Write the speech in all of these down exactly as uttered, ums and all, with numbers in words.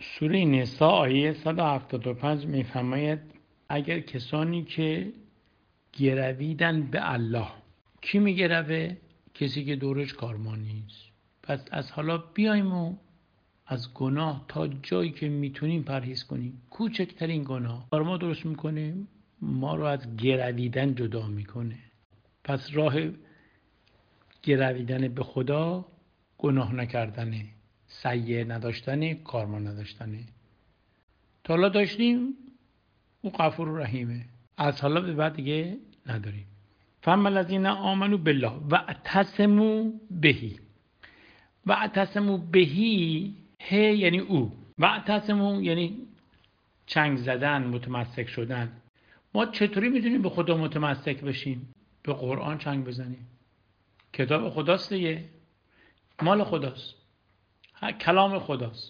سوره نساء آیه صد و هفتاد و پنج میفرماید اگر کسانی که گرویدن به الله. کی میگروه؟ کسی که دورش کارما نیست. پس از حالا بیایم و از گناه تا جایی که میتونیم پرهیز کنیم. کوچکترین گناه کارما درست میکنه، ما رو از گرویدن جدا میکنه. پس راه گرویدن به خدا گناه نکردنه، سیئه نداشتنه، کارما نداشتنه. تا حالا داشتیم، او غفور رحیمه. از حالا به بعد دیگه نداریم. فاما الذین آمنوا بالله و اعتصموا بهی. و اعتصموا بهی، ه یعنی او، و اعتصموا یعنی چنگ زدن، متمسک شدن. ما چطوری میتونیم به خدا متمسک بشیم؟ به قرآن چنگ بزنیم. کتاب خداست دیگه، مال خداست، کلام خداست،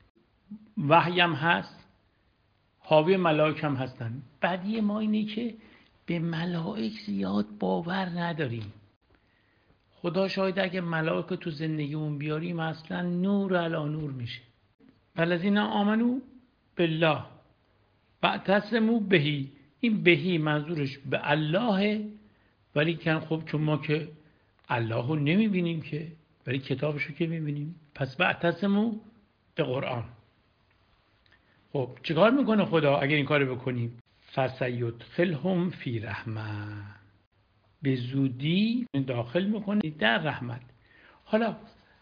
وحی هم هست، حاوی ملائک هم هستن. بدی ما اینه که به ملائک زیاد باور نداریم. خدا شاید اگه ملائک تو زندگیمون بیاریم اصلا نور علی نور میشه. والذین آمنوا بالله و اعتصموا بهی. این بهی منظورش به الله، ولی کن خب چون ما که الله رو نمیبینیم که، ولی کتابشو که میبینیم. پس و اعتصموا به قرآن. خب چیکار میکنه خدا اگر این کارو بکنیم؟ فسیدخلهم فی رحمه. به زودی داخل میکنه در رحمت. حالا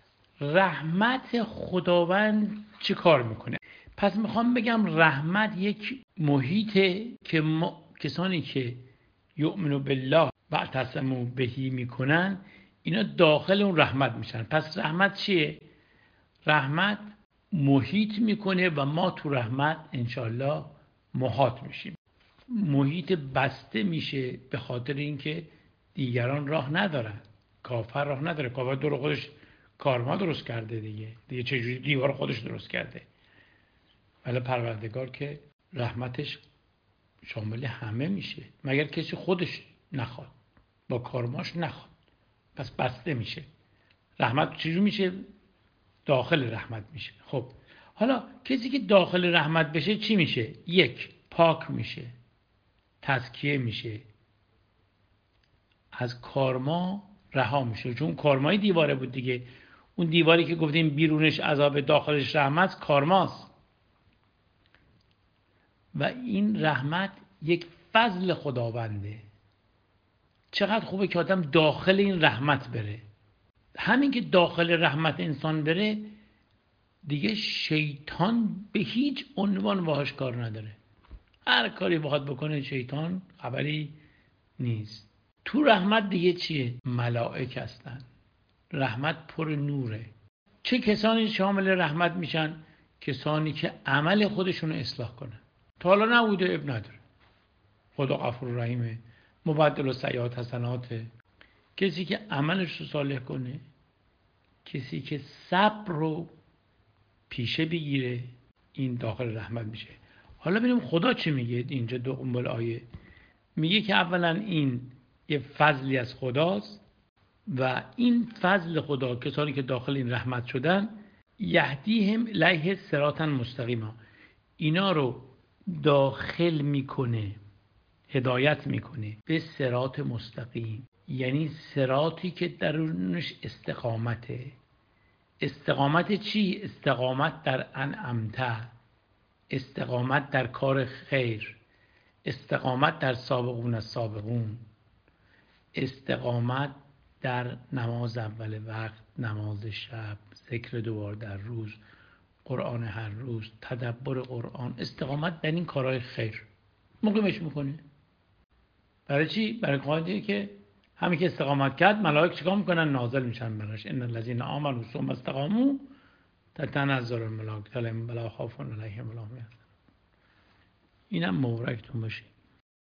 رحمت خداوند چه کار میکنه؟ پس میخوام بگم رحمت یک محیطه که ما... کسانی که یؤمنوا بالله و اعتصموا بهی میکنن اینا داخل اون رحمت میشن. پس رحمت چیه؟ رحمت محیط میکنه و ما تو رحمت انشالله محاط میشیم. محیط بسته میشه به خاطر اینکه دیگران راه ندارن. کافر راه نداره. کافر دور خودش کارما درست کرده دیگه. دیگه چجوری دیوار خودش درست کرده. ولی پروردگار که رحمتش شامل همه میشه، مگر کسی خودش نخواد، با کارماش نخواد. پس بسته میشه. رحمت چجوری میشه؟ داخل رحمت میشه. خب حالا کسی که داخل رحمت بشه چی میشه؟ یک، پاک میشه، تزکیه میشه، از کارما رها میشه. چون کارمای دیواره بود دیگه. اون دیواری که گفتیم بیرونش عذاب داخلش رحمت، کارماست. و این رحمت یک فضل خداونده. چقدر خوبه که آدم داخل این رحمت بره. همین که داخل رحمت انسان بره دیگه شیطان به هیچ عنوان باهاش کار نداره. هر کاری بخواد بکنه شیطان خبری نیست. تو رحمت دیگه چیه؟ ملائک هستن. رحمت پر نوره. چه کسانی شامل رحمت میشن؟ کسانی که عمل خودشون رو اصلاح کنن. تا حالا نبوده، اب نداره. خدا غفور رحیمه، مبدل السیئات حسناته. کسی که عملش رو صالح کنه، کسی که صبر رو پیشه بگیره، این داخل رحمت میشه. حالا ببینیم خدا چی میگه اینجا دو قنبل آیه. میگه که اولا این یه فضلی از خداست و این فضل خدا کسانی که داخل این رحمت شدن یهدیهم الیه صراطا مستقیما، اینا رو داخل میکنه، هدایت میکنه به صراط مستقیم. یعنی صراطی که درونش استقامته. استقامت چی؟ استقامت در انعمته، استقامت در کار خیر، استقامت در سابقون السابقون، استقامت در نماز اول وقت، نماز شب، ذکر دوبار در روز، قرآن هر روز، تدبر قرآن. استقامت در این کارهای خیر مقیمش میکنه. برای چی؟ برای قاعده که همین که استقامت کرد ملائک چیکار میکنن؟ نازل میشن براش. ان الذين آمنوا ثم استقاموا تتنزل الملائکه علیهم ولا خوف علیهم ولا هم یحزنون. اینم مبارکتون باشه.